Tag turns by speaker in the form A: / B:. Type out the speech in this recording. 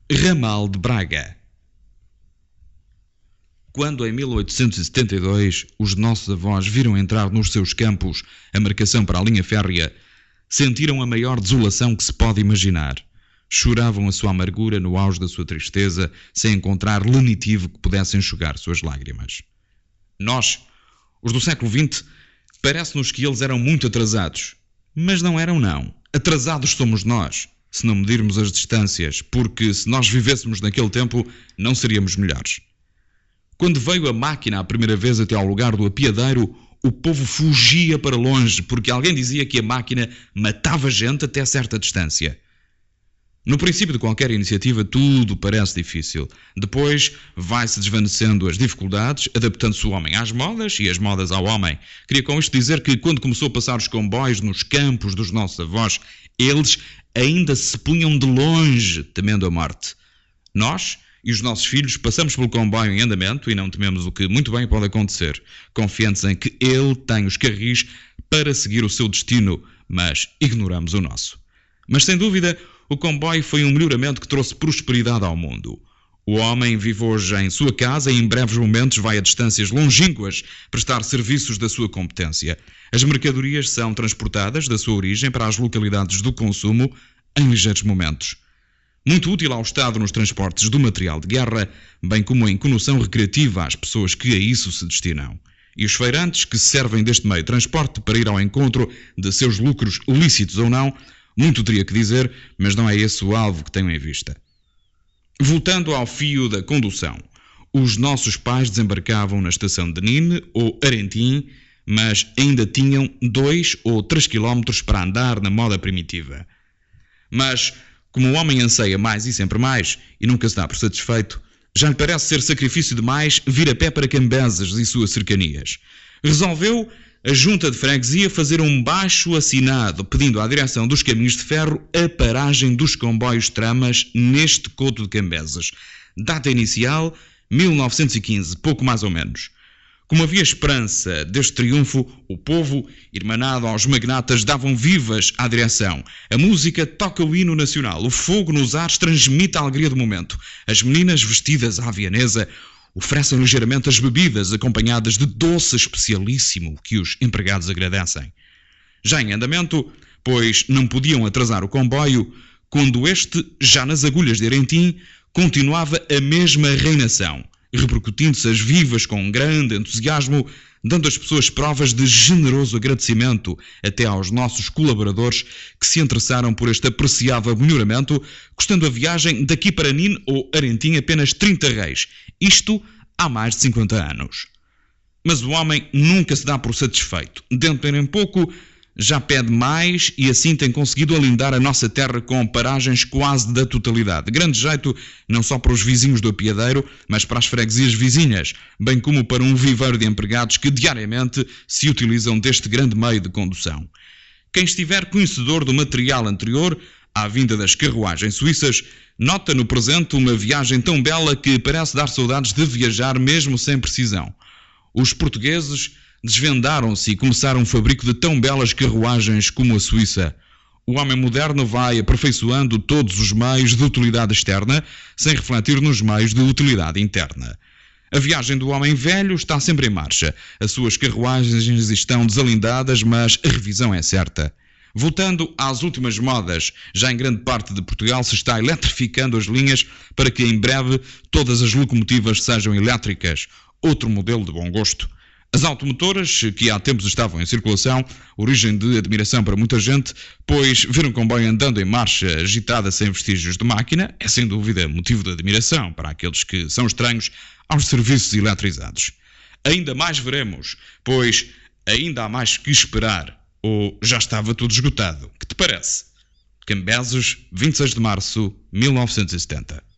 A: Ramal de Braga. Quando em 1872 os nossos avós viram entrar nos seus campos a marcação para a linha férrea, sentiram a maior desolação que se pode imaginar. Choravam a sua amargura no auge da sua tristeza, sem encontrar lenitivo que pudesse enxugar suas lágrimas. Nós, os do século XX, parece-nos que eles eram muito atrasados. Mas não eram, não. Atrasados somos nós, se não medirmos as distâncias, porque se nós vivêssemos naquele tempo, não seríamos melhores. Quando veio a máquina a primeira vez até ao lugar do apiadeiro, o povo fugia para longe, porque alguém dizia que a máquina matava gente até certa distância. No princípio de qualquer iniciativa, tudo parece difícil. Depois vai-se desvanecendo as dificuldades, adaptando-se o homem às modas e as modas ao homem. Queria com isto dizer que quando começou a passar os comboios nos campos dos nossos avós, eles ainda se punham de longe, temendo a morte. Nós e os nossos filhos passamos pelo comboio em andamento e não tememos o que muito bem pode acontecer, confiantes em que ele tem os carris para seguir o seu destino, mas ignoramos o nosso. Mas sem dúvida, o comboio foi um melhoramento que trouxe prosperidade ao mundo. O homem vive hoje em sua casa e em breves momentos vai a distâncias longínquas prestar serviços da sua competência. As mercadorias são transportadas da sua origem para as localidades do consumo em ligeiros momentos. Muito útil ao Estado nos transportes do material de guerra, bem como em conoção recreativa às pessoas que a isso se destinam. E os feirantes que se servem deste meio de transporte para ir ao encontro de seus lucros lícitos ou não, muito teria que dizer, mas não é esse o alvo que tenho em vista. Voltando ao fio da condução, os nossos pais desembarcavam na estação de Nîmes ou Arentim, mas ainda tinham 2 ou 3 quilómetros para andar na moda primitiva. Mas, como o homem anseia mais e sempre mais, e nunca se dá por satisfeito, já lhe parece ser sacrifício demais vir a pé para Cambezas e suas cercanias. Resolveu a junta de freguesia fazer um baixo assinado pedindo à direção dos caminhos de ferro a paragem dos comboios tramas neste coto de Cambezas. Data inicial, 1915, pouco mais ou menos. Como havia esperança deste triunfo, o povo, irmanado aos magnatas, davam vivas à direção. A música toca o hino nacional, o fogo nos ares transmite a alegria do momento. As meninas, vestidas à vienesa, oferecem ligeiramente as bebidas, acompanhadas de doce especialíssimo que os empregados agradecem. Já em andamento, pois não podiam atrasar o comboio, quando este, já nas agulhas de Arentim, continuava a mesma reinação, repercutindo-se as vivas com um grande entusiasmo, dando às pessoas provas de generoso agradecimento até aos nossos colaboradores que se interessaram por este apreciável melhoramento, custando a viagem daqui para Nîmes ou Arentim apenas 30 reis, isto há mais de 50 anos. Mas o homem nunca se dá por satisfeito. Dentro de pouco já pede mais e assim tem conseguido alindar a nossa terra com paragens quase da totalidade. Grande jeito não só para os vizinhos do apiadeiro, mas para as freguesias vizinhas, bem como para um viveiro de empregados que diariamente se utilizam deste grande meio de condução. Quem estiver conhecedor do material anterior, à vinda das carruagens suíças, nota no presente uma viagem tão bela que parece dar saudades de viajar mesmo sem precisão. Os portugueses desvendaram-se e começaram um fabrico de tão belas carruagens como a Suíça. O homem moderno vai aperfeiçoando todos os meios de utilidade externa, sem refletir nos meios de utilidade interna. A viagem do homem velho está sempre em marcha. As suas carruagens estão desalindadas, mas a revisão é certa. Voltando às últimas modas, já em grande parte de Portugal se está eletrificando as linhas para que em breve todas as locomotivas sejam elétricas. Outro modelo de bom gosto. As automotoras, que há tempos estavam em circulação, origem de admiração para muita gente, pois ver um comboio andando em marcha agitada sem vestígios de máquina é sem dúvida motivo de admiração para aqueles que são estranhos aos serviços eletrizados. Ainda mais veremos, pois ainda há mais que esperar, ou já estava tudo esgotado. Que te parece? Cambezas, 26 de março, 1970.